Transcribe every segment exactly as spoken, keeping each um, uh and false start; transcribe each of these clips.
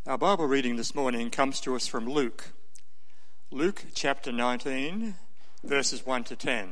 Our Bible reading this morning comes to us from Luke. Luke chapter nineteen, verses one to ten.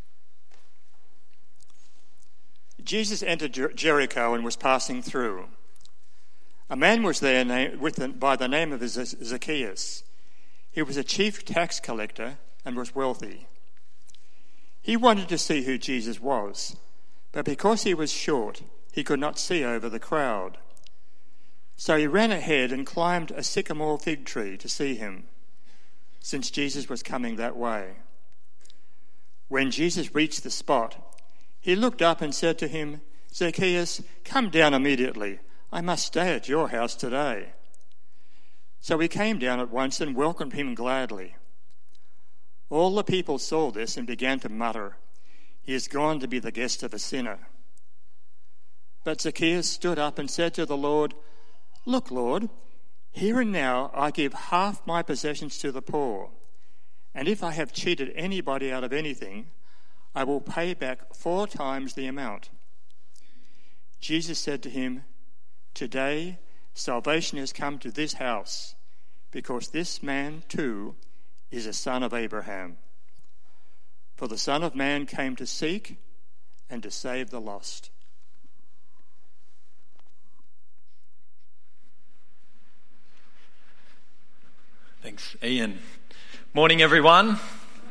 Jesus entered Jer- Jericho and was passing through. A man was there na- with the, by the name of Zacchaeus. He was a chief tax collector and was wealthy. He wanted to see who Jesus was, but because he was short, he could not see over the crowd. So he ran ahead and climbed a sycamore fig tree to see him, since Jesus was coming that way. When Jesus reached the spot, he looked up and said to him, "Zacchaeus, come down immediately. I must stay at your house today." So he came down at once and welcomed him gladly. All the people saw this and began to mutter, "He is gone to be the guest of a sinner." But Zacchaeus stood up and said to the Lord, "Look, Lord, here and now I give half my possessions to the poor, and if I have cheated anybody out of anything, I will pay back four times the amount." Jesus said to him, "Today salvation has come to this house, because this man too is a son of Abraham. For the Son of Man came to seek and to save the lost." Thanks, Ian. Morning, everyone.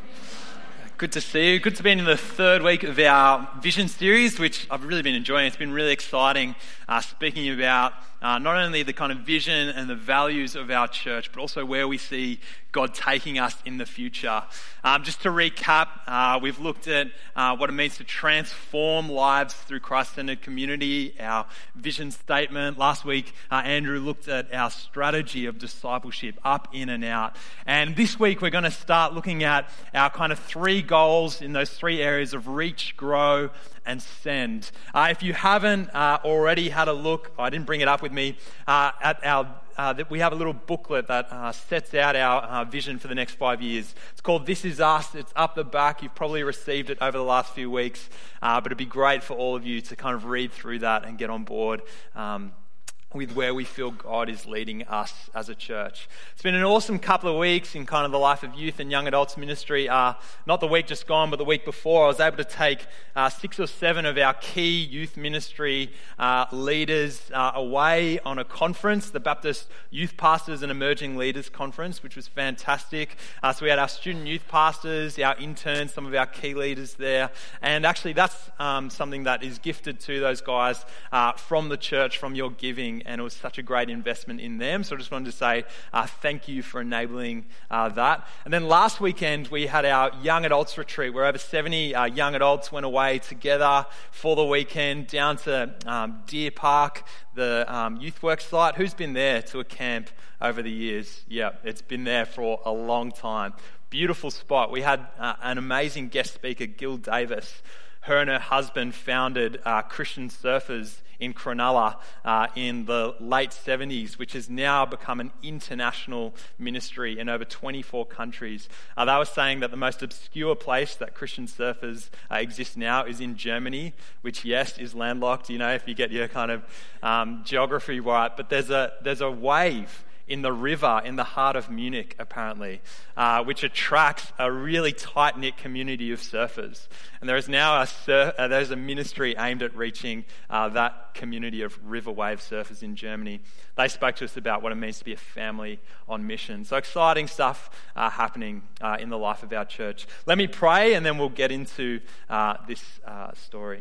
Good to see you. Good to be in the third week of our Vision series, which I've really been enjoying. It's been really exciting uh, speaking about uh, not only the kind of vision and the values of our church, but also where we see God taking us in the future. Um, just to recap, uh, we've looked at uh, what it means to transform lives through Christ-centered community, our vision statement. Last week, uh, Andrew looked at our strategy of discipleship, up, in and out. And this week, we're going to start looking at our kind of three goals in those three areas of reach, grow, and send. Uh, if you haven't uh, already had a look, I didn't bring it up with me, uh, at our Uh, that we have a little booklet that uh, sets out our uh, vision for the next five years. It's called This Is Us. It's up the back. You've probably received it over the last few weeks, uh, but it'd be great for all of you to kind of read through that and get on board um, with where we feel God is leading us as a church. It's been an awesome couple of weeks in kind of the life of youth and young adults ministry. Uh, not the week just gone, but the week before, I was able to take uh, six or seven of our key youth ministry uh, leaders uh, away on a conference, the Baptist Youth Pastors and Emerging Leaders Conference, which was fantastic. Uh, so we had our student youth pastors, our interns, some of our key leaders there. And actually that's um, something that is gifted to those guys uh, from the church, from your giving. And it was such a great investment in them. So I just wanted to say uh, thank you for enabling uh, that. And then last weekend, we had our young adults retreat, where over seventy uh, young adults went away together for the weekend down to um, Deer Park, the um, youth work site. Who's been there to a camp over the years? Yeah, it's been there for a long time. Beautiful spot. We had uh, an amazing guest speaker, Gil Davis. Her and her husband founded uh, Christian Surfers in Cronulla uh, in the late seventies, which has now become an international ministry in over twenty-four countries. Uh, they were saying that the most obscure place that Christian surfers uh, exist now is in Germany, which, yes, is landlocked, you know, if you get your kind of um, geography right. But there's a there's a wave in the river in the heart of Munich, apparently, uh, which attracts a really tight-knit community of surfers. And there is now a sur- uh, there's a ministry aimed at reaching uh, that community of river wave surfers in Germany. They spoke to us about what it means to be a family on mission. So exciting stuff uh, happening uh, in the life of our church. Let me pray, and then we'll get into uh, this uh, story.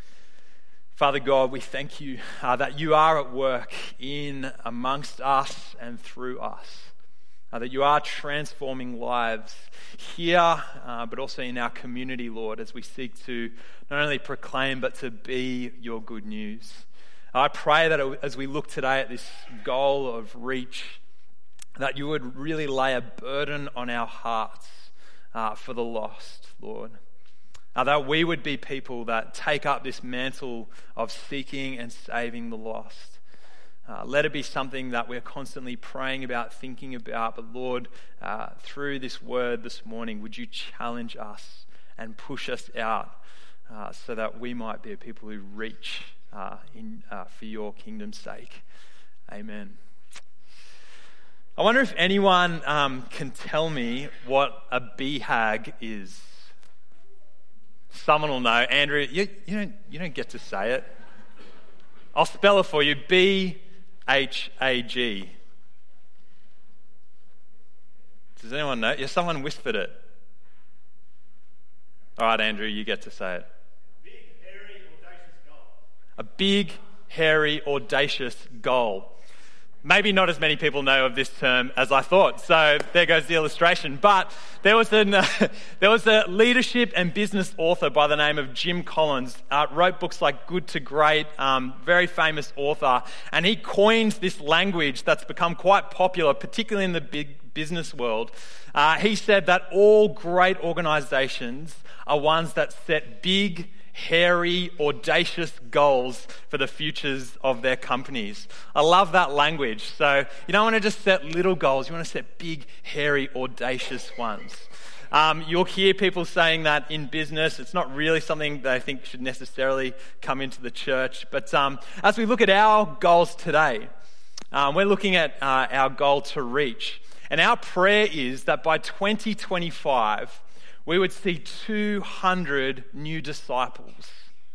Father God, we thank you uh, that you are at work in, amongst us, and through us. Uh, that you are transforming lives here, uh, but also in our community, Lord, as we seek to not only proclaim, but to be your good news. I pray that as we look today at this goal of reach, that you would really lay a burden on our hearts uh, for the lost, Lord. Uh, that we would be people that take up this mantle of seeking and saving the lost. Uh, let it be something that we're constantly praying about, thinking about. But Lord, uh, through this word this morning, would you challenge us and push us out uh, so that we might be a people who reach uh, in, uh, for your kingdom's sake. Amen. I wonder if anyone um, can tell me what a B HAG is. Someone will know. Andrew, you, you don't you don't get to say it. I'll spell it for you. B H A G. Does anyone know? Yeah, someone whispered it. All right, Andrew, you get to say it. Big, hairy, audacious goal. A big, hairy, audacious goal. Maybe not as many people know of this term as I thought, so there goes the illustration. But there was, an, uh, there was a leadership and business author by the name of Jim Collins, uh, wrote books like Good to Great, um, very famous author, and he coined this language that's become quite popular, particularly in the big business world. Uh, he said that all great organisations are ones that set big, hairy, audacious goals for the futures of their companies. I love that language. So you don't want to just set little goals, you want to set big, hairy, audacious ones. Um, you'll hear people saying that in business. It's not really something that I think should necessarily come into the church. But um, as we look at our goals today, um, we're looking at uh, our goal to reach. And our prayer is that by twenty twenty-five, we would see two hundred new disciples.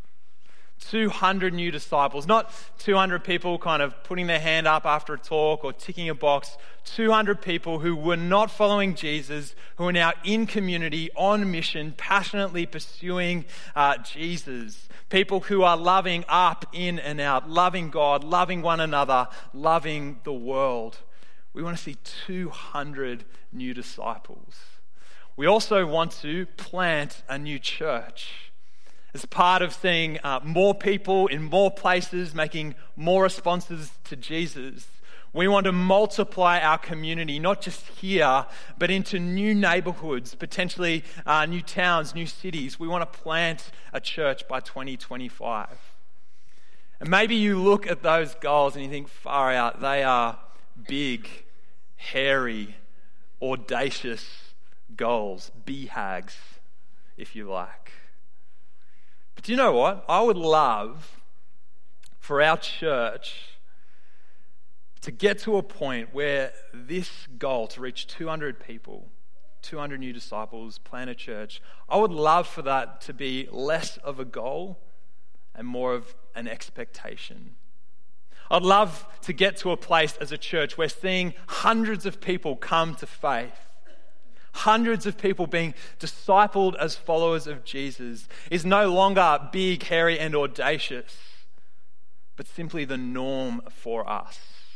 two hundred new disciples. Not two hundred people kind of putting their hand up after a talk or ticking a box. two hundred people who were not following Jesus, who are now in community, on mission, passionately pursuing uh, Jesus. People who are loving up, in and out, loving God, loving one another, loving the world. We want to see two hundred new disciples. We also want to plant a new church as part of seeing uh, more people in more places, making more responses to Jesus. We want to multiply our community, not just here, but into new neighborhoods, potentially uh, new towns, new cities. We want to plant a church by twenty twenty-five. And maybe you look at those goals and you think, far out, they are big, hairy, audacious goals, B HAGs, if you like. But do you know what? I would love for our church to get to a point where this goal to reach two hundred people, two hundred new disciples, plant a church, I would love for that to be less of a goal and more of an expectation. I'd love to get to a place as a church where seeing hundreds of people come to faith, hundreds of people being discipled as followers of Jesus, is no longer big, hairy, and audacious, but simply the norm for us.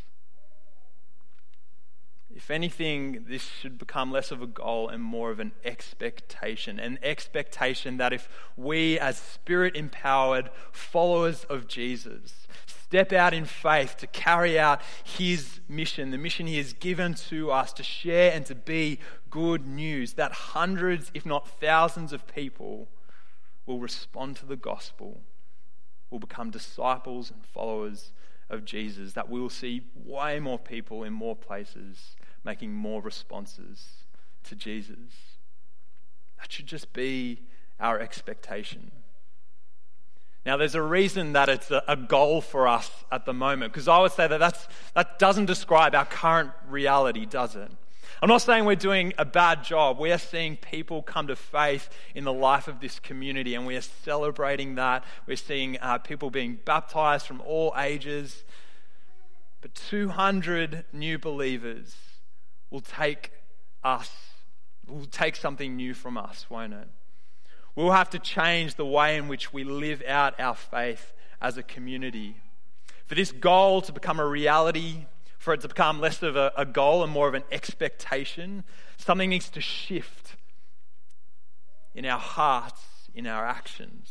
If anything, this should become less of a goal and more of an expectation. An expectation that if we, as Spirit-empowered followers of Jesus, step out in faith to carry out His mission, the mission He has given to us to share and to be good news, that hundreds, if not thousands of people will respond to the gospel, will become disciples and followers of Jesus, that we will see way more people in more places making more responses to Jesus. That should just be our expectation. Now, there's a reason that it's a, a goal for us at the moment, because I would say that that's, that doesn't describe our current reality, does it? I'm not saying we're doing a bad job. We are seeing people come to faith in the life of this community, and we are celebrating that. We're seeing uh, people being baptized from all ages. But two hundred new believers will take us, will take something new from us, won't it? We'll have to change the way in which we live out our faith as a community. For this goal to become a reality, for it to become less of a, a goal and more of an expectation, something needs to shift in our hearts, in our actions.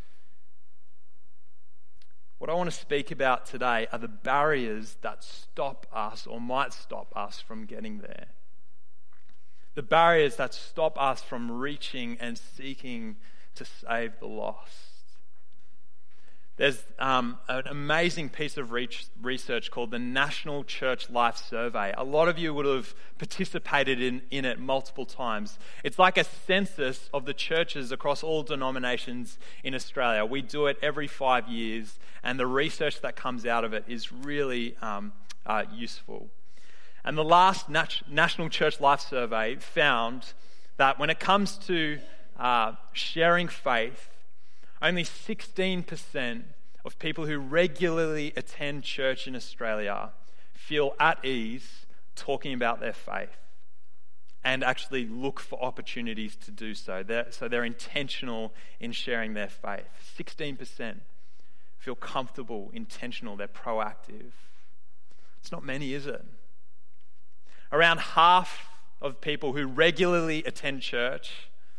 What I want to speak about today are the barriers that stop us or might stop us from getting there. The barriers that stop us from reaching and seeking to save the lost. There's um, an amazing piece of research called the National Church Life Survey. A lot of you would have participated in, in it multiple times. It's like a census of the churches across all denominations in Australia. We do it every five years, and the research that comes out of it is really um, uh, useful. And the last Nat- National Church Life Survey found that when it comes to uh, sharing faith, only sixteen percent of people who regularly attend church in Australia feel at ease talking about their faith and actually look for opportunities to do so. They're, so they're intentional in sharing their faith. sixteen percent feel comfortable, intentional, they're proactive. It's not many, is it? Around half of people who regularly attend church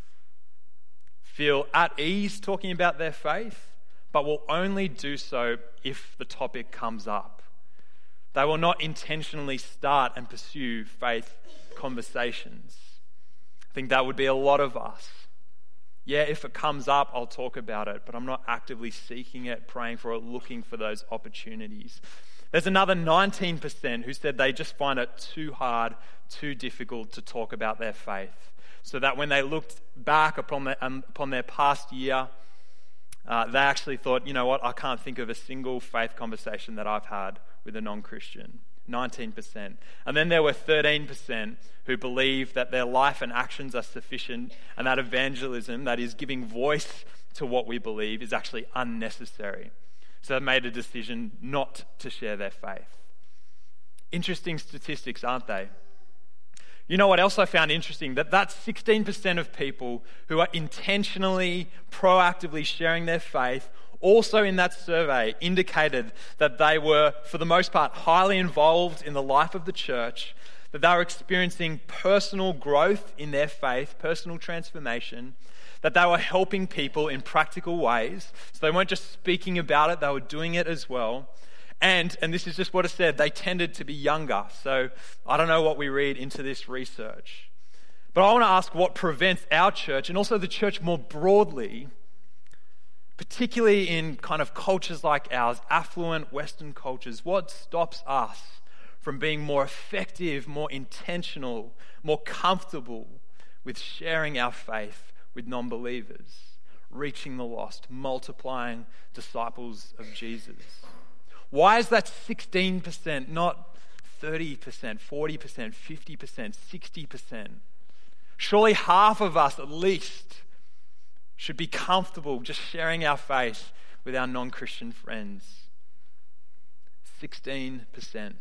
feel at ease talking about their faith, but will only do so if the topic comes up. They will not intentionally start and pursue faith conversations. I think that would be a lot of us. Yeah, if it comes up, I'll talk about it, but I'm not actively seeking it, praying for it, looking for those opportunities. There's another nineteen percent who said they just find it too hard, too difficult to talk about their faith. So that when they looked back upon their, um, upon their past year, uh, they actually thought, you know what, I can't think of a single faith conversation that I've had with a non-Christian. nineteen percent. And then there were thirteen percent who believe that their life and actions are sufficient and that evangelism, that is giving voice to what we believe, is actually unnecessary. So they made a decision not to share their faith. Interesting statistics, aren't they? You know what else I found interesting? That that sixteen percent of people who are intentionally, proactively sharing their faith also in that survey indicated that they were, for the most part, highly involved in the life of the church, that they were experiencing personal growth in their faith, personal transformation, that they were helping people in practical ways. So they weren't just speaking about it, they were doing it as well. And, and this is just what it said, they tended to be younger. So I don't know what we read into this research. But I want to ask what prevents our church, and also the church more broadly, particularly in kind of cultures like ours, affluent Western cultures, what stops us from being more effective, more intentional, more comfortable with sharing our faith with non-believers, reaching the lost, multiplying disciples of Jesus? Why is that sixteen percent not thirty percent, forty percent, fifty percent, sixty percent? Surely half of us at least should be comfortable just sharing our faith with our non-Christian friends. sixteen percent.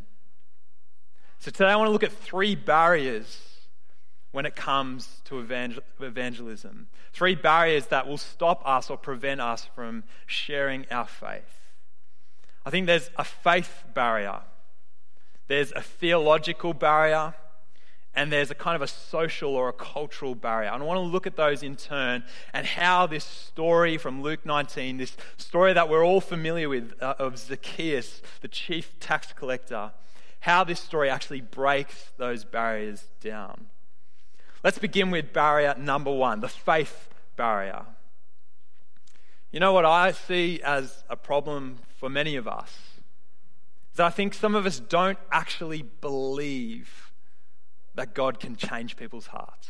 So today I want to look at three barriers when it comes to evangel- evangelism. Three barriers that will stop us or prevent us from sharing our faith. I think there's a faith barrier, there's a theological barrier, and there's a kind of a social or a cultural barrier. And I want to look at those in turn and how this story from Luke nineteen, this story that we're all familiar with uh, of Zacchaeus, the chief tax collector, how this story actually breaks those barriers down. Let's begin with barrier number one, the faith barrier. You know what I see as a problem for many of us is that I think some of us don't actually believe that God can change people's hearts.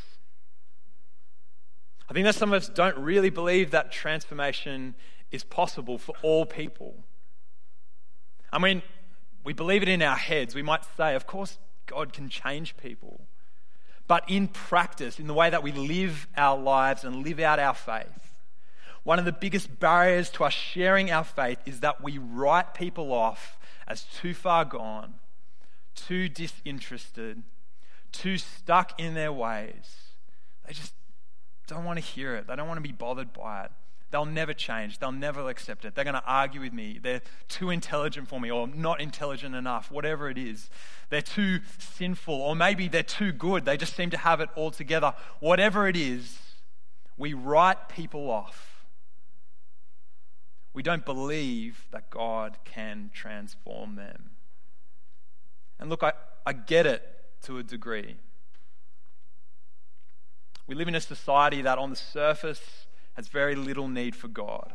I think that some of us don't really believe that transformation is possible for all people. I mean, we believe it in our heads. We might say, of course, God can change people. But in practice, in the way that we live our lives and live out our faith, one of the biggest barriers to us sharing our faith is that we write people off as too far gone, too disinterested, too stuck in their ways. They just don't want to hear it. They don't want to be bothered by it. They'll never change. They'll never accept it. They're going to argue with me. They're too intelligent for me, or not intelligent enough, whatever it is. They're too sinful, or maybe they're too good. They just seem to have it all together. Whatever it is, we write people off. We don't believe that God can transform them. And look, I, I get it to a degree. We live in a society that on the surface has very little need for God.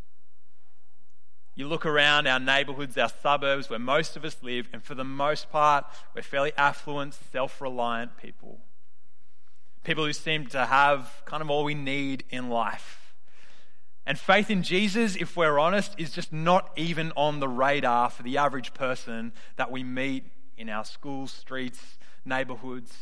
You look around our neighbourhoods, our suburbs, where most of us live, and for the most part, we're fairly affluent, self-reliant people. People who seem to have kind of all we need in life. And faith in Jesus, if we're honest, is just not even on the radar for the average person that we meet in our schools, streets, neighborhoods.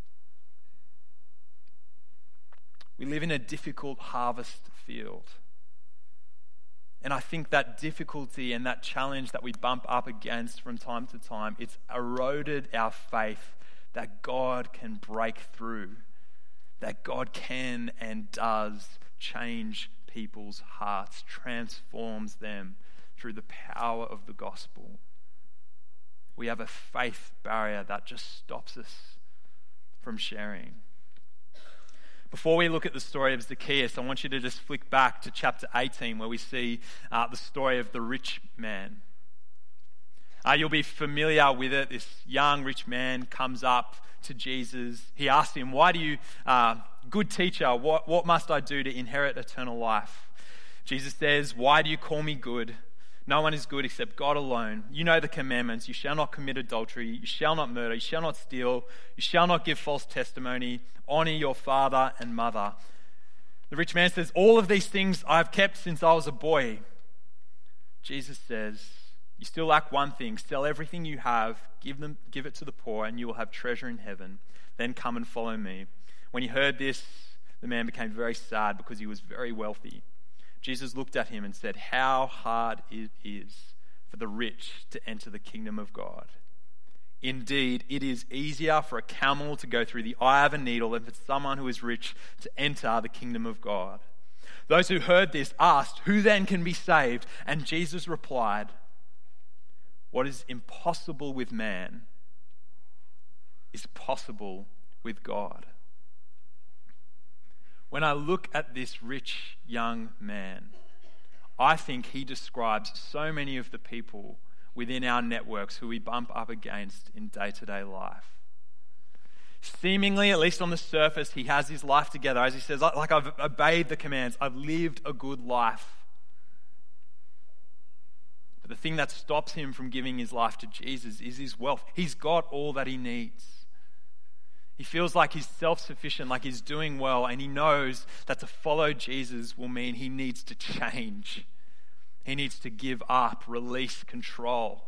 We live in a difficult harvest field. And I think that difficulty and that challenge that we bump up against from time to time, it's eroded our faith that God can break through, that God can and does change people's hearts, transforms them through the power of the gospel. We have a faith barrier that just stops us from sharing. Before we look at the story of Zacchaeus, I want you to just flick back to chapter eighteen, where we see uh, the story of the rich man. Uh, you'll be familiar with it. This young rich man comes up to Jesus. He asks him, why do you, uh, good teacher, what, what must I do to inherit eternal life? Jesus says, why do you call me good? No one is good except God alone. You know the commandments. You shall not commit adultery. You shall not murder. You shall not steal. You shall not give false testimony. Honor your father and mother. The rich man says, all of these things I've kept since I was a boy. Jesus says, you still lack one thing. Sell everything you have, give them, give it to the poor, and you will have treasure in heaven. Then come and follow me. When he heard this, the man became very sad because he was very wealthy. Jesus looked at him and said, how hard it is for the rich to enter the kingdom of God. Indeed, it is easier for a camel to go through the eye of a needle than for someone who is rich to enter the kingdom of God. Those who heard this asked, who then can be saved? And Jesus replied, what is impossible with man is possible with God. When I look at this rich young man, I think he describes so many of the people within our networks who we bump up against in day-to-day life. Seemingly, at least on the surface, he has his life together. As he says, like I've obeyed the commands, I've lived a good life. But the thing that stops him from giving his life to Jesus is his wealth. He's got all that he needs. He feels like he's self-sufficient, like he's doing well, and he knows that to follow Jesus will mean he needs to change. He needs to give up, release control.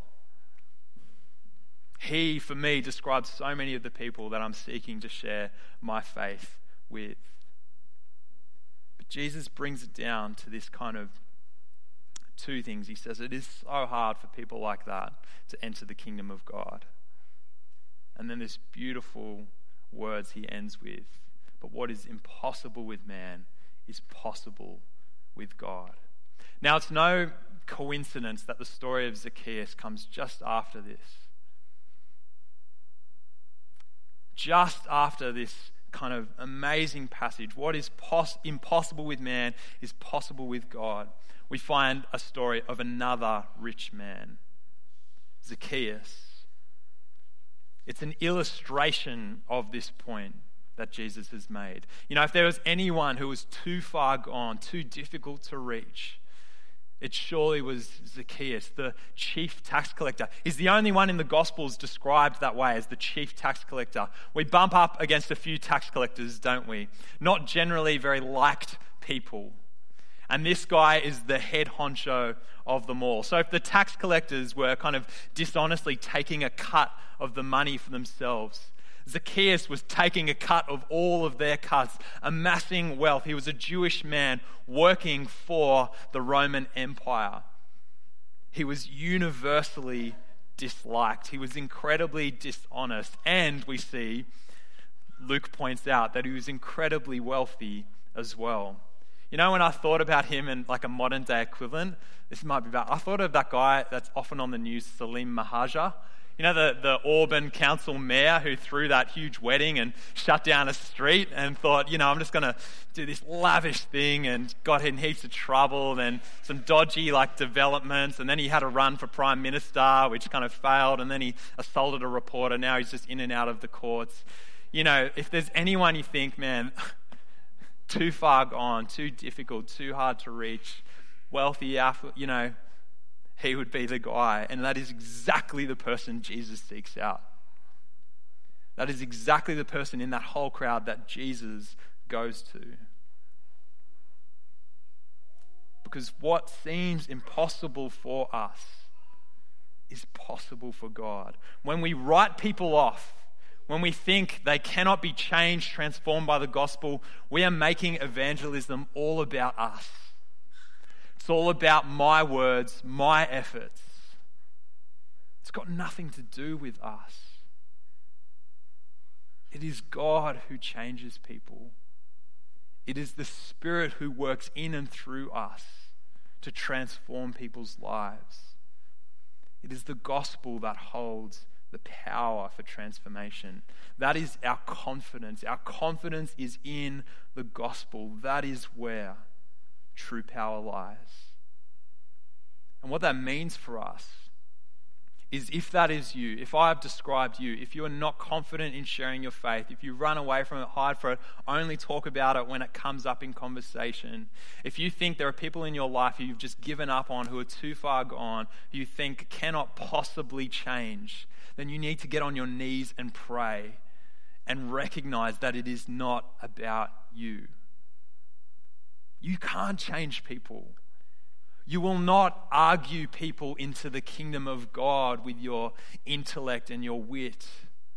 He, for me, describes so many of the people that I'm seeking to share my faith with. But Jesus brings it down to this kind of two things. He says it is so hard for people like that to enter the kingdom of God. And then this beautiful words he ends with, but what is impossible with man is possible with God. Now, it's no coincidence that the story of Zacchaeus comes just after this. Just after this kind of amazing passage, what is pos- impossible with man is possible with God. We find a story of another rich man, Zacchaeus. It's an illustration of this point that Jesus has made. You know, if there was anyone who was too far gone, too difficult to reach, it surely was Zacchaeus, the chief tax collector. He's the only one in the Gospels described that way, as the chief tax collector. We bump up against a few tax collectors, don't we? Not generally very liked people. And this guy is the head honcho of them all. So if the tax collectors were kind of dishonestly taking a cut of the money for themselves, Zacchaeus was taking a cut of all of their cuts, amassing wealth. He was a Jewish man working for the Roman Empire. He was universally disliked. He was incredibly dishonest. And we see, Luke points out, that he was incredibly wealthy as well. You know, when I thought about him in like a modern day equivalent, this might be about, I thought of that guy that's often on the news, Salim Mahaja. You know, the, the Auburn council mayor who threw that huge wedding and shut down a street and thought, you know, I'm just going to do this lavish thing, and got in heaps of trouble and some dodgy like developments, and then he had a run for prime minister, which kind of failed, and then he assaulted a reporter. Now he's just in and out of the courts. You know, if there's anyone you think, man, too far gone, too difficult, too hard to reach, wealthy, you know, he would be the guy. And that is exactly the person Jesus seeks out. That is exactly the person in that whole crowd that Jesus goes to. Because what seems impossible for us is possible for God. When we write people off, when we think they cannot be changed, transformed by the gospel, we are making evangelism all about us. It's all about my words, my efforts. It's got nothing to do with us. It is God who changes people. It is the Spirit who works in and through us to transform people's lives. It is the gospel that holds the power for transformation. That is our confidence. Our confidence is in the gospel. That is where true power lies. And what that means for us is, if that is you, if I have described you, if you are not confident in sharing your faith, if you run away from it, hide from it, only talk about it when it comes up in conversation, if you think there are people in your life who you've just given up on, who are too far gone, who you think cannot possibly change, then you need to get on your knees and pray and recognize that it is not about you. You can't change people. You will not argue people into the kingdom of God with your intellect and your wit.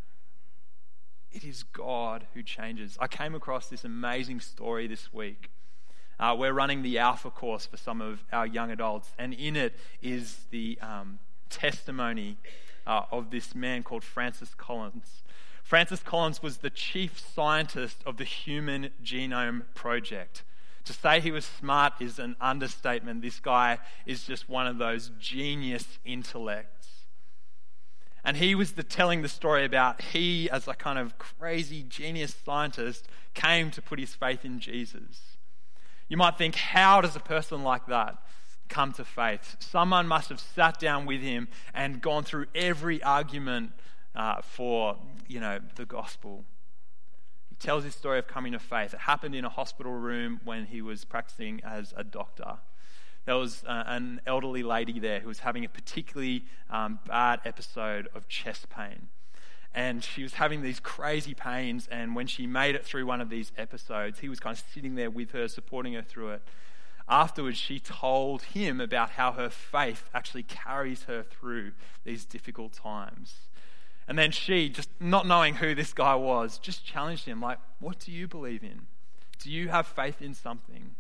It is God who changes. I came across this amazing story this week. Uh, we're running the Alpha course for some of our young adults, and in it is the um, testimony uh, of this man called Francis Collins. Francis Collins was the chief scientist of the Human Genome Project. To say he was smart is an understatement. This guy is just one of those genius intellects. And he was the, telling the story about he, as a kind of crazy genius scientist, came to put his faith in Jesus. You might think, how does a person like that come to faith? Someone must have sat down with him and gone through every argument uh, for, you know, the gospel. He tells his story of coming to faith. It happened in a hospital room when he was practicing as a doctor. There was uh, an elderly lady there who was having a particularly um, bad episode of chest pain. And she was having these crazy pains, and when she made it through one of these episodes, he was kind of sitting there with her, supporting her through it. Afterwards, she told him about how her faith actually carries her through these difficult times. And then she, just not knowing who this guy was, just challenged him, like, what do you believe in? Do you have faith in something?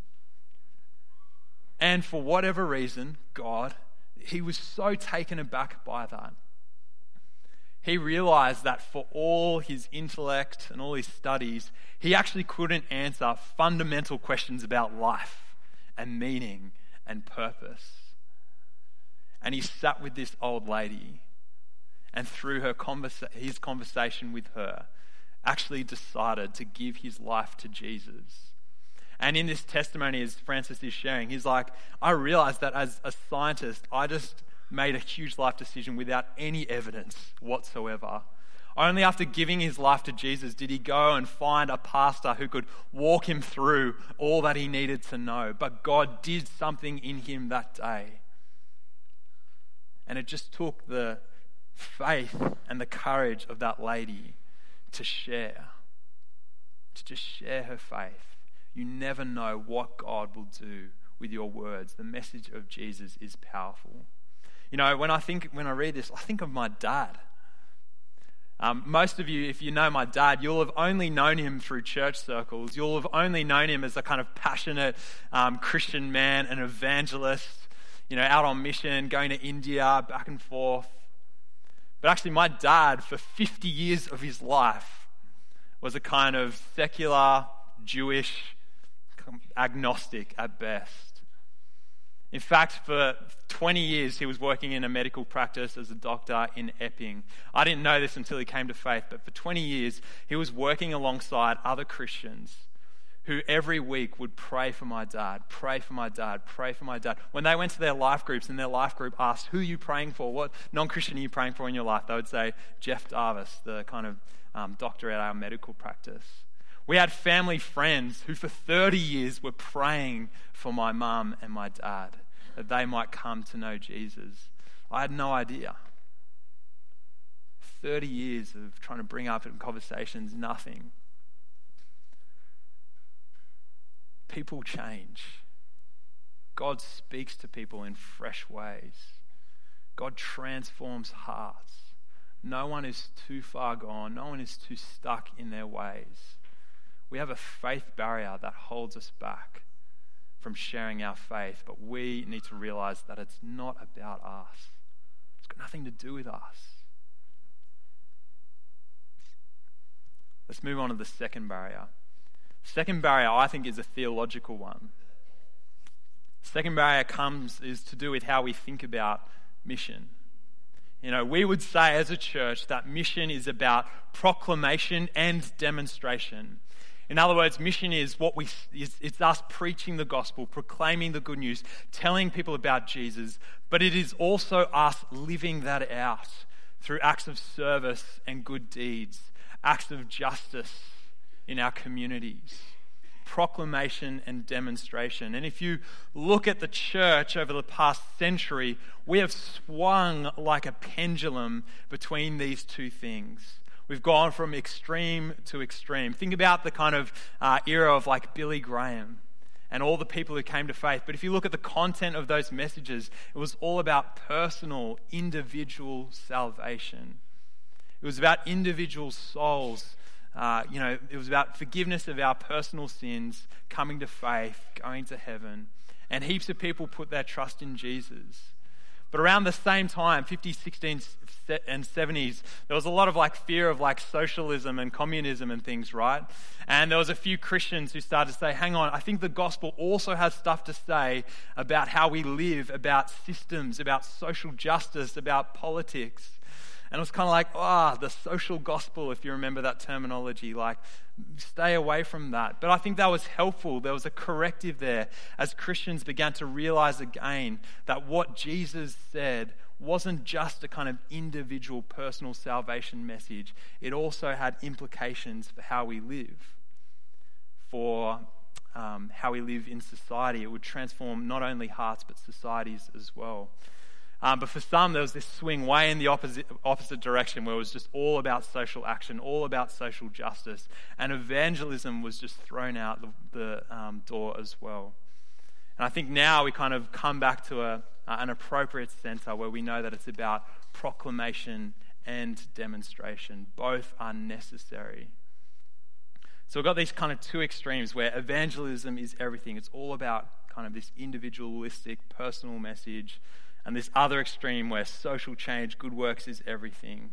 And for whatever reason, God, he was so taken aback by that. He realized that for all his intellect and all his studies, he actually couldn't answer fundamental questions about life and meaning and purpose. And he sat with this old lady, and through her conversa- his conversation with her, actually decided to give his life to Jesus. And in this testimony, as Francis is sharing, he's like, I realized that as a scientist, I just made a huge life decision without any evidence whatsoever. Only after giving his life to Jesus did he go and find a pastor who could walk him through all that he needed to know. But God did something in him that day. And it just took the faith and the courage of that lady to share, to just share her faith. You never know what God will do with your words. The message of Jesus is powerful. You know, when I think, when I read this, I think of my dad. Um, most of you, if you know my dad, you'll have only known him through church circles. You'll have only known him as a kind of passionate um, Christian man, an evangelist, you know, out on mission, going to India, back and forth. But actually, my dad, for fifty years of his life, was a kind of secular, Jewish, agnostic at best. In fact, for twenty years, he was working in a medical practice as a doctor in Epping. I didn't know this until he came to faith, but for twenty years, he was working alongside other Christians who every week would pray for my dad, pray for my dad, pray for my dad. When they went to their life groups and their life group asked, who are you praying for? What non-Christian are you praying for in your life? They would say, Jeff Darvis, the kind of um, doctor at our medical practice. We had family friends who for thirty years were praying for my mum and my dad, that they might come to know Jesus. I had no idea. thirty years of trying to bring up in conversations, nothing. People change. God speaks to people in fresh ways. God transforms hearts. No one is too far gone. No one is too stuck in their ways. We have a faith barrier that holds us back from sharing our faith, but we need to realize that it's not about us. It's got nothing to do with us. Let's move on to the second barrier. Second barrier, I think, is a theological one. Second barrier comes is to do with how we think about mission. You know, we would say as a church that mission is about proclamation and demonstration. In other words, mission is what we is, it's us preaching the gospel, proclaiming the good news, telling people about Jesus, but it is also us living that out through acts of service and good deeds, acts of justice in our communities, proclamation and demonstration. And if you look at the church over the past century, we have swung like a pendulum between these two things. We've gone from extreme to extreme. Think about the kind of uh, era of like Billy Graham and all the people who came to faith. But if you look at the content of those messages, it was all about personal, individual salvation. It was about individual souls. Uh, you know, it was about forgiveness of our personal sins, coming to faith, going to heaven. And heaps of people put their trust in Jesus. But around the same time, fifties, sixties, and seventies, there was a lot of like fear of like socialism and communism and things, right? And there was a few Christians who started to say, hang on, I think the gospel also has stuff to say about how we live, about systems, about social justice, about politics. And it was kind of like, ah, oh, the social gospel, if you remember that terminology, like stay away from that. But I think that was helpful. There was a corrective there as Christians began to realize again that what Jesus said wasn't just a kind of individual personal salvation message. It also had implications for how we live, for um, how we live in society. It would transform not only hearts but societies as well. Um, but for some, there was this swing way in the opposite, opposite direction where it was just all about social action, all about social justice, and evangelism was just thrown out the, the um, door as well. And I think now we kind of come back to a, uh, an appropriate center where we know that it's about proclamation and demonstration. Both are necessary. So we've got these kind of two extremes where evangelism is everything. It's all about kind of this individualistic, personal message. And this other extreme where social change, good works is everything.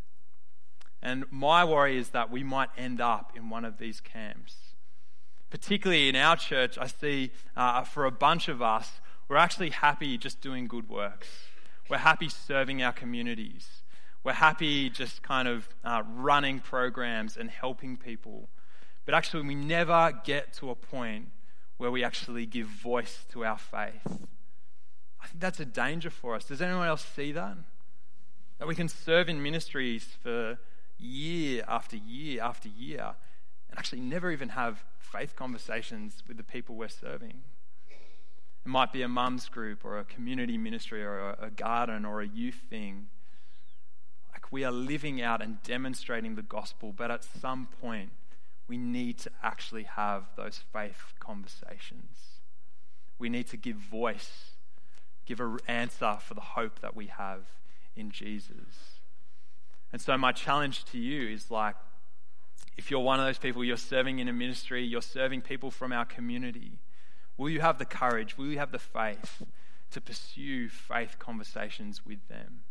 And my worry is that we might end up in one of these camps. Particularly in our church, I see uh, for a bunch of us, we're actually happy just doing good works. We're happy serving our communities. We're happy just kind of uh, running programs and helping people. But actually we never get to a point where we actually give voice to our faith. I think that's a danger for us. Does anyone else see that? That we can serve in ministries for year after year after year and actually never even have faith conversations with the people we're serving. It might be a mum's group or a community ministry or a, a garden or a youth thing. Like we are living out and demonstrating the gospel, but at some point we need to actually have those faith conversations. We need to give voice, give an answer for the hope that we have in Jesus. And so my challenge to you is like, if you're one of those people, you're serving in a ministry, you're serving people from our community, will you have the courage, will you have the faith to pursue faith conversations with them?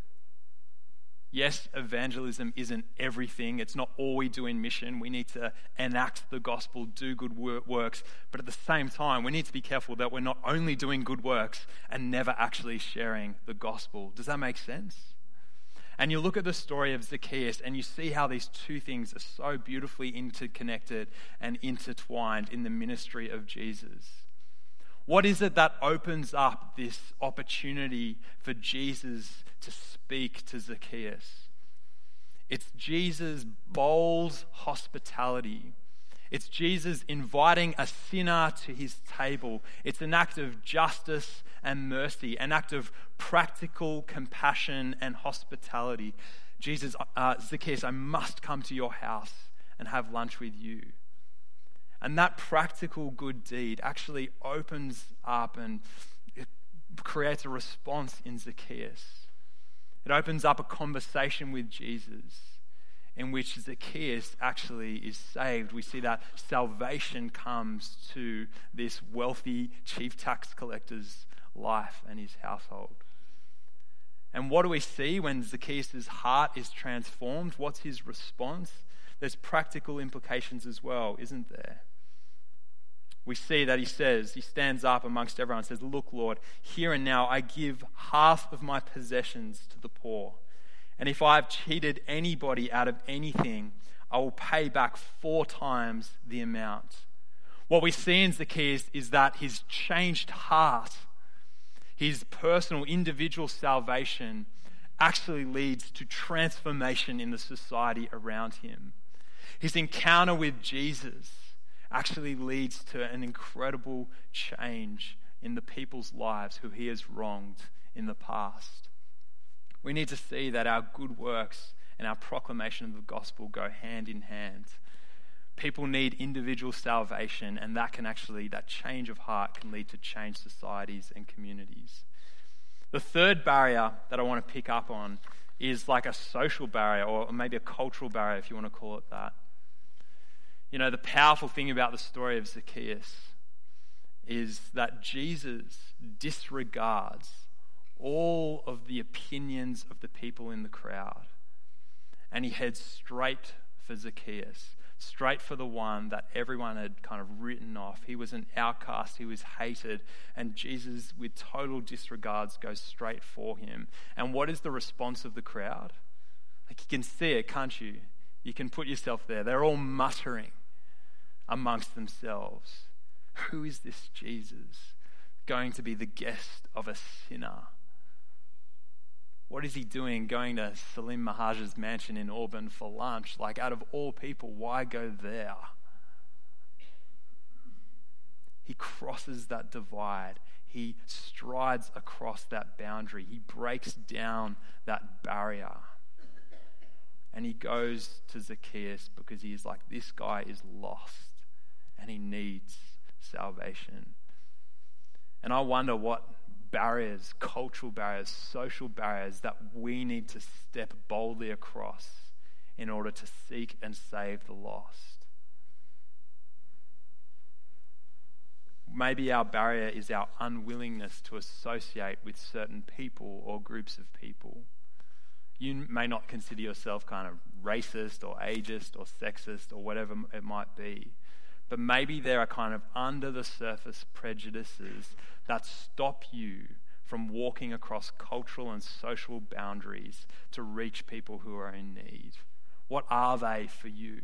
Yes, evangelism isn't everything. It's not all we do in mission. We need to enact the gospel, do good works. But at the same time, we need to be careful that we're not only doing good works and never actually sharing the gospel. Does that make sense? And you look at the story of Zacchaeus and you see how these two things are so beautifully interconnected and intertwined in the ministry of Jesus. What is it that opens up this opportunity for Jesus to speak to Zacchaeus? It's Jesus' bold hospitality. It's Jesus inviting a sinner to his table. It's an act of justice and mercy, an act of practical compassion and hospitality. Jesus, uh, Zacchaeus, I must come to your house and have lunch with you. And that practical good deed actually opens up and it creates a response in Zacchaeus. It opens up a conversation with Jesus in which Zacchaeus actually is saved. We see that salvation comes to this wealthy chief tax collector's life and his household. And what do we see when Zacchaeus' heart is transformed? What's his response? There's practical implications as well, isn't there? We see that he says, he stands up amongst everyone and says, "Look, Lord, here and now I give half of my possessions to the poor. And if I've cheated anybody out of anything, I will pay back four times the amount." What we see in Zacchaeus is that his changed heart, his personal, individual salvation, actually leads to transformation in the society around him. His encounter with Jesus actually leads to an incredible change in the people's lives who he has wronged in the past. We need to see that our good works and our proclamation of the gospel go hand in hand. People need individual salvation, and that can actually, that change of heart can lead to changed societies and communities. The third barrier that I want to pick up on is like a social barrier, or maybe a cultural barrier, if you want to call it that. You know, the powerful thing about the story of Zacchaeus is that Jesus disregards all of the opinions of the people in the crowd. And he heads straight for Zacchaeus, straight for the one that everyone had kind of written off. He was an outcast, he was hated, and Jesus, with total disregards, goes straight for him. And what is the response of the crowd? Like, you can see it, can't you? You can put yourself there. They're all muttering amongst themselves. Who is this Jesus going to be the guest of a sinner? What is he doing going to Salim Mahaj's mansion in Auburn for lunch? Like, out of all people, why go there? He crosses that divide. He strides across that boundary. He breaks down that barrier. And he goes to Zacchaeus because he is like, this guy is lost and he needs salvation. And I wonder what barriers, cultural barriers, social barriers that we need to step boldly across in order to seek and save the lost. Maybe our barrier is our unwillingness to associate with certain people or groups of people. You may not consider yourself kind of racist or ageist or sexist or whatever it might be, but maybe there are kind of under the surface prejudices that stop you from walking across cultural and social boundaries to reach people who are in need. What are they for you?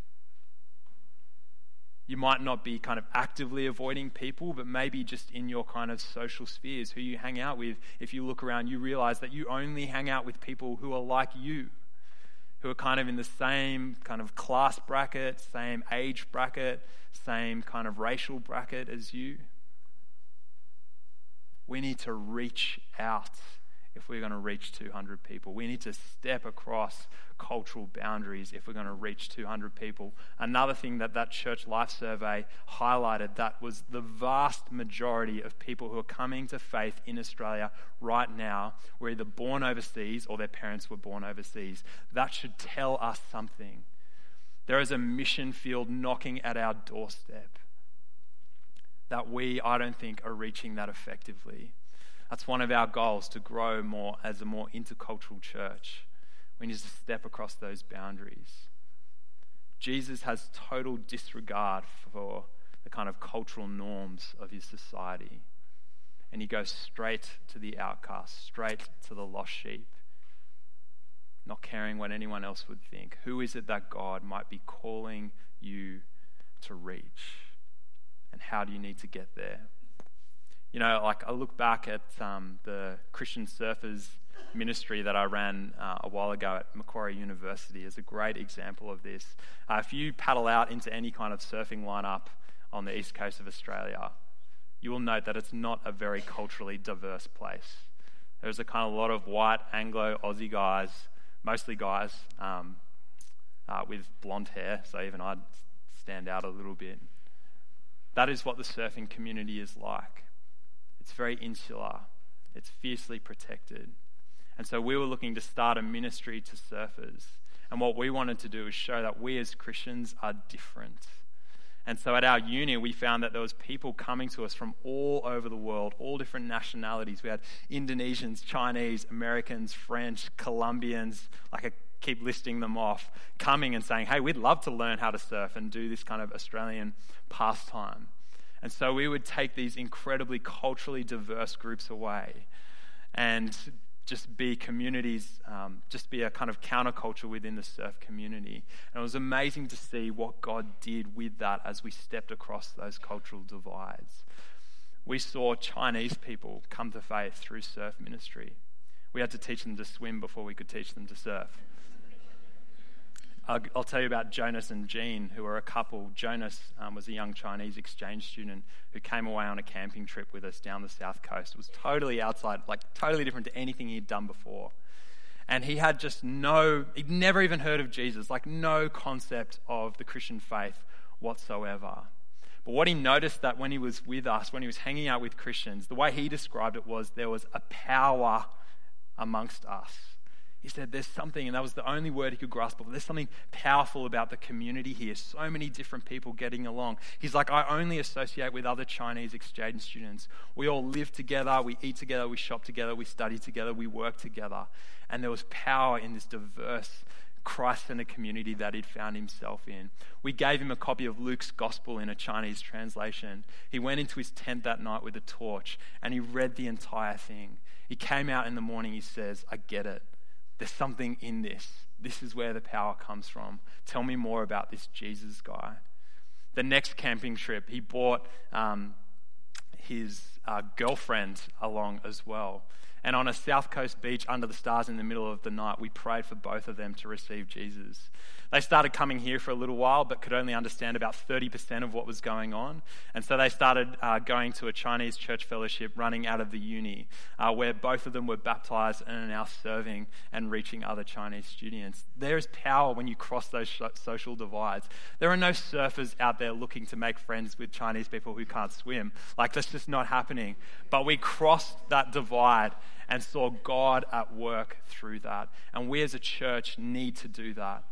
You might not be kind of actively avoiding people, but maybe just in your kind of social spheres, who you hang out with. If you look around, you realize that you only hang out with people who are like you, who are kind of in the same kind of class bracket, same age bracket, same kind of racial bracket as you. We need to reach out if we're going to reach two hundred people. We need to step across cultural boundaries if we're going to reach two hundred people. Another thing that that Church Life survey highlighted, that was the vast majority of people who are coming to faith in Australia right now were either born overseas or their parents were born overseas. That should tell us something. There is a mission field knocking at our doorstep that we, I don't think, are reaching that effectively. That's one of our goals, to grow more as a more intercultural church. We need to step across those boundaries. Jesus has total disregard for the kind of cultural norms of his society. And he goes straight to the outcast, straight to the lost sheep, not caring what anyone else would think. Who is it that God might be calling you to reach? And how do you need to get there? You know, like I look back at um, the Christian Surfers ministry that I ran uh, a while ago at Macquarie University as a great example of this. Uh, if you paddle out into any kind of surfing lineup on the east coast of Australia, you will note that it's not a very culturally diverse place. There's a kind of lot of white Anglo-Aussie guys, mostly guys um, uh, with blonde hair, so even I'd stand out a little bit. That is what the surfing community is like. It's very insular. It's fiercely protected. And so we were looking to start a ministry to surfers. And what we wanted to do is show that we as Christians are different. And so at our uni, we found that there was people coming to us from all over the world, all different nationalities. We had Indonesians, Chinese, Americans, French, Colombians, like I keep listing them off, coming and saying, hey, we'd love to learn how to surf and do this kind of Australian pastime. And so we would take these incredibly culturally diverse groups away and just be communities, um, just be a kind of counterculture within the surf community. And it was amazing to see what God did with that as we stepped across those cultural divides. We saw Chinese people come to faith through surf ministry. We had to teach them to swim before we could teach them to surf. I'll, I'll tell you about Jonas and Jean, who were a couple. Jonas um, was a young Chinese exchange student who came away on a camping trip with us down the south coast. It was totally outside, like totally different to anything he'd done before. And he had just no, he'd never even heard of Jesus, like no concept of the Christian faith whatsoever. But what he noticed that when he was with us, when he was hanging out with Christians, the way he described it was there was a power amongst us. He said there's something, and that was the only word he could grasp of, there's something powerful about the community here. So many different people getting along. He's like, I only associate with other Chinese exchange students. We all live together, we eat together, we shop together, we study together, we work together. And there was power in this diverse Christ-centered community that he'd found himself in. We gave him a copy of Luke's Gospel in a Chinese translation. He went into his tent that night with a torch, and he read the entire thing. He came out in the morning, he says, I get it. There's something in this. This is where the power comes from. Tell me more about this Jesus guy. The next camping trip, he brought um, his uh, girlfriend along as well. And on a south coast beach under the stars in the middle of the night, we prayed for both of them to receive Jesus. They started coming here for a little while, but could only understand about thirty percent of what was going on. And so they started uh, going to a Chinese church fellowship running out of the uni, uh, where both of them were baptized and are now serving and reaching other Chinese students. There is power when you cross those sh- social divides. There are no surfers out there looking to make friends with Chinese people who can't swim. Like, that's just not happening. But we crossed that divide and saw God at work through that. And we as a church need to do that.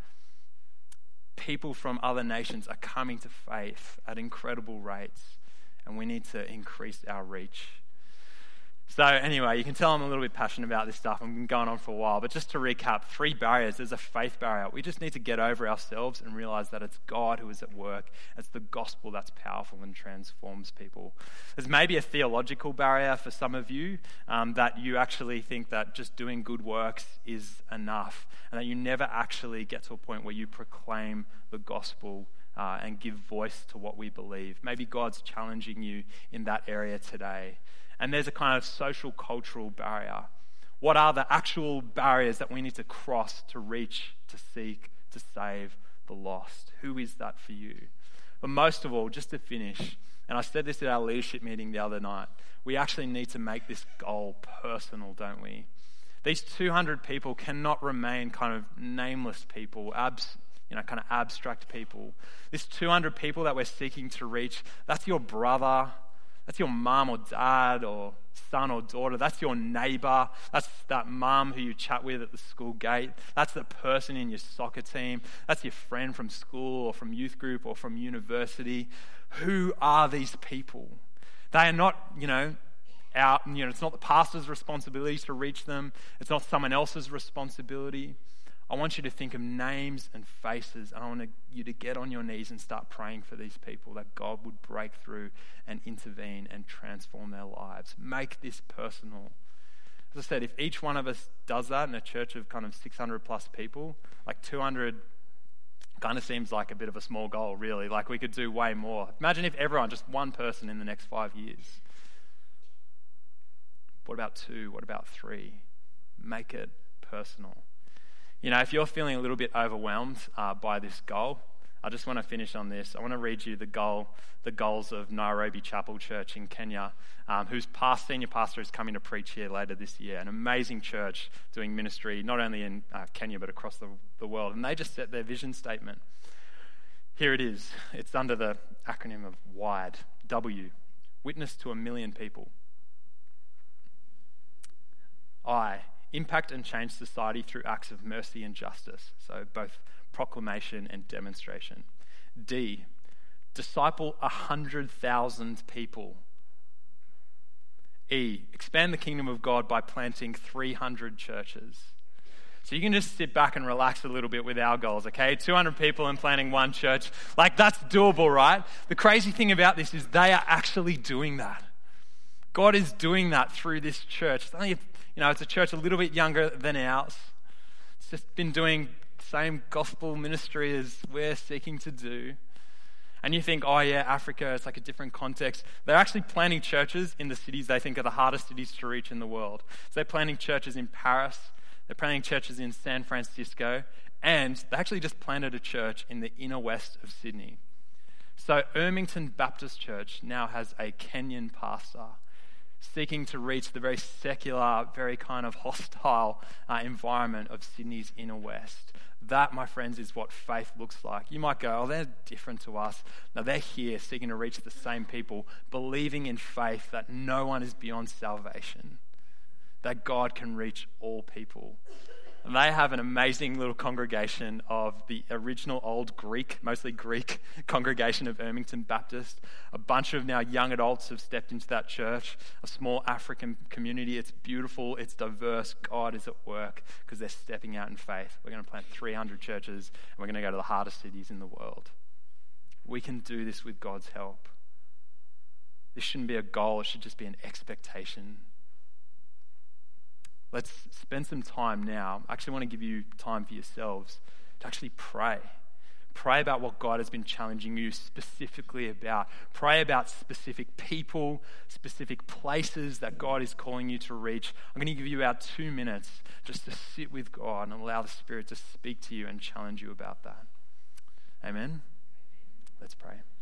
People from other nations are coming to faith at incredible rates, and we need to increase our reach. So anyway, you can tell I'm a little bit passionate about this stuff. I've been going on for a while, but just to recap, three barriers. There's a faith barrier. We just need to get over ourselves and realize that it's God who is at work. It's the gospel that's powerful and transforms people. There's maybe a theological barrier for some of you, um, that you actually think that just doing good works is enough, and that you never actually get to a point where you proclaim the gospel uh, and give voice to what we believe. Maybe God's challenging you in that area today. And there's a kind of social cultural barrier. What are the actual barriers that we need to cross to reach, to seek, to save the lost? Who is that for you? But most of all, just to finish, and I said this at our leadership meeting the other night, we actually need to make this goal personal, don't we? These two hundred people cannot remain kind of nameless people, abs, you know, kind of abstract people. This two hundred people that we're seeking to reach, that's your brother, that's your mum or dad or son or daughter. That's your neighbor. That's that mum who you chat with at the school gate. That's the person in your soccer team. That's your friend from school or from youth group or from university. Who are these people? They are not, you know, our, you know, it's not the pastor's responsibility to reach them. It's not someone else's responsibility. I want you to think of names and faces, and I want you to get on your knees and start praying for these people, that God would break through and intervene and transform their lives. Make this personal. As I said, if each one of us does that in a church of kind of six hundred plus people, like two hundred kind of seems like a bit of a small goal, really. Like, we could do way more. Imagine if everyone, just one person in the next five years. What about two? What about three? Make it personal. You know, if you're feeling a little bit overwhelmed uh, by this goal, I just want to finish on this. I want to read you the goal, the goals of Nairobi Chapel Church in Kenya, um, whose past senior pastor is coming to preach here later this year. An amazing church doing ministry, not only in uh, Kenya, but across the, the world. And they just set their vision statement. Here it is. It's under the acronym of WIDE, W, witness to a million people. I, impact and change society through acts of mercy and justice. So both proclamation and demonstration. D, disciple one hundred thousand people. E, expand the kingdom of God by planting three hundred churches. So you can just sit back and relax a little bit with our goals, okay? two hundred people and planting one church. Like, that's doable, right? The crazy thing about this is they are actually doing that. God is doing that through this church. It's only, you know, it's a church a little bit younger than ours. It's just been doing the same gospel ministry as we're seeking to do. And you think, oh yeah, Africa, it's like a different context. They're actually planting churches in the cities they think are the hardest cities to reach in the world. So they're planting churches in Paris, they're planting churches in San Francisco, and they actually just planted a church in the inner west of Sydney. So Ermington Baptist Church now has a Kenyan pastor seeking to reach the very secular, very kind of hostile uh, environment of Sydney's inner west. That, my friends, is what faith looks like. You might go, oh, they're different to us. No, they're here seeking to reach the same people, believing in faith that no one is beyond salvation, that God can reach all people. And they have an amazing little congregation of the original old Greek, mostly Greek congregation of Ermington Baptist. A bunch of now young adults have stepped into that church, a small African community. It's beautiful, it's diverse. God is at work because they're stepping out in faith. We're going to plant three hundred churches and we're going to go to the hardest cities in the world. We can do this with God's help. This shouldn't be a goal, it should just be an expectation. Let's spend some time now. I actually want to give you time for yourselves to actually pray. Pray about what God has been challenging you specifically about. Pray about specific people, specific places that God is calling you to reach. I'm going to give you about two minutes just to sit with God and allow the Spirit to speak to you and challenge you about that. Amen? Let's pray.